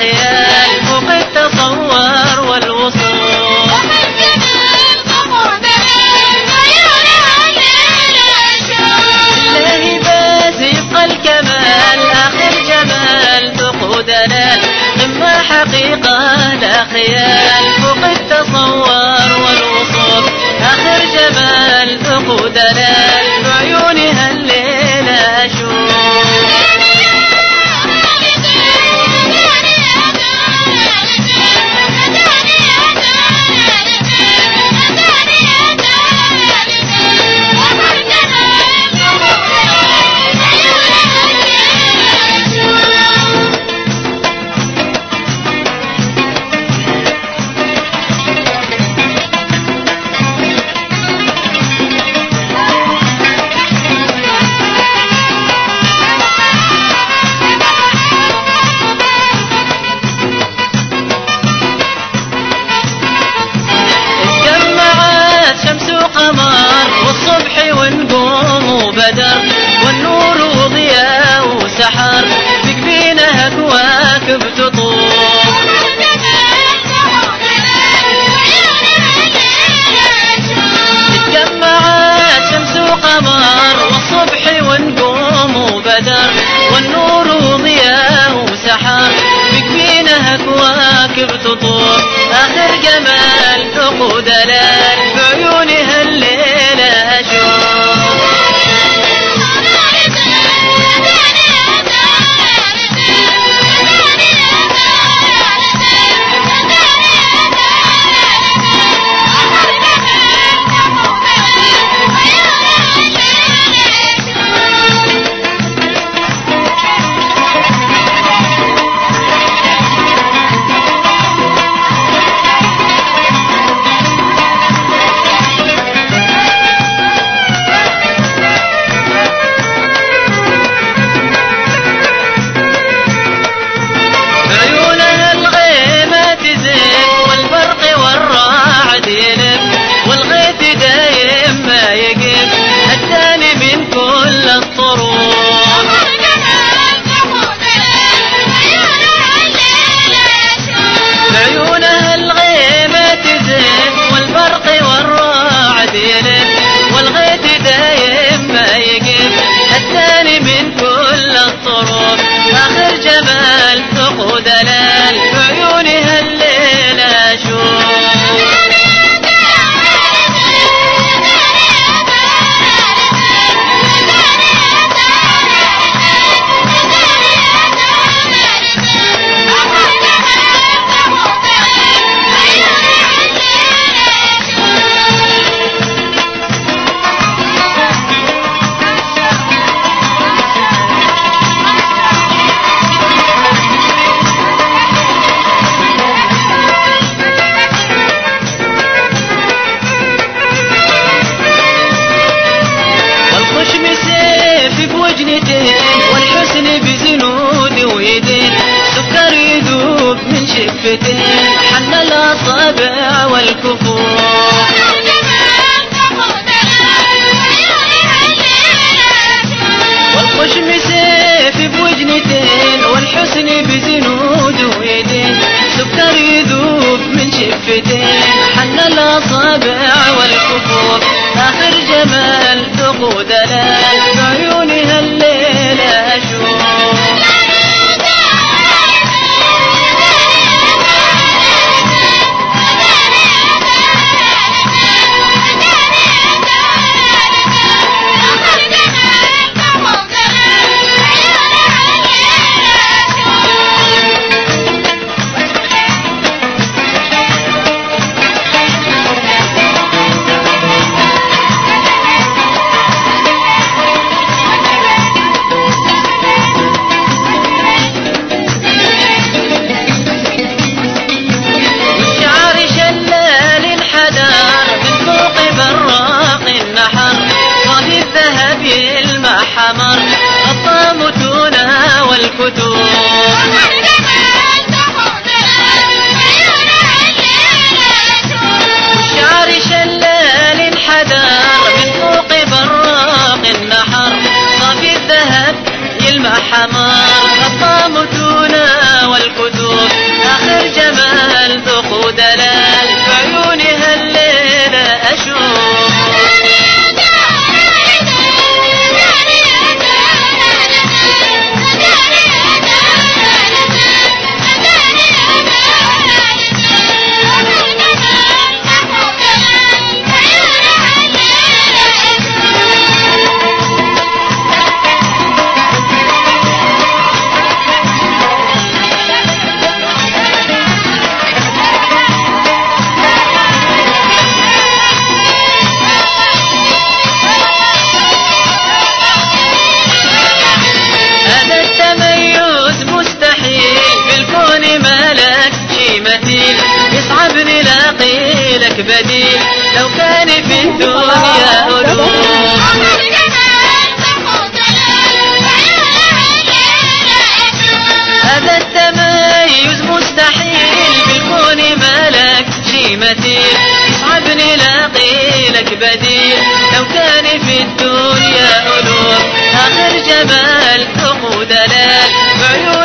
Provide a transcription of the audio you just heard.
خيال فوق التصور والوصول. لله بس يبقى الكمال آخر جمال ذوق دلال قمة حقيقة لا خيال فوق التصور والوصول. آخر جمال ذوق دلال بعيونها الليلة أشوف. شمس وقمر والصبح ونجوم وبدر والنور وضياء وسحر بجبينها كواكب تطوف. اتجمعت شمس وقمر والصبح ونجوم وبدر والنور وضياء وسحر بجبينها كواكب تطوف. آخر جمال ذوق دلال بعيونها الليلة أشوف. والغيث دايم ما يقف الثاني من كل الطرق. بعيونها الغيمة تزف والبرق والرعد يلف والغيث دايم ما يقف الثاني من كل الطرق. آخر جمال ذوق دلال بعيونها الليلة أشوف. والحسن بزنود ويدين سكر يذوب من شفتين حن الأصابع والكفوف. والخشم سيف بوجنتين والحسن بزنود ويدين سكر يذوب من شفتين حن الأصابع والكفوف. آخر جمال ذوق دلال بعيونها الليلة أشوف. حمر غطى متونا والكتوب. والشعر شلال حدار من فوق براق النحر صافي الذهب يلمع حمر غطى متونا والكتوب. دلال بعيونها الليلة أشوف. يصعب نلاقي لك بديل لو كان في الدنيا ألوف. هذا التميز مستحيل بالكون ما لك شي مثيل. يصعب نلاقي لك بديل لو كان في الدنيا ألوف. آخر جمال أخو دلال بعيون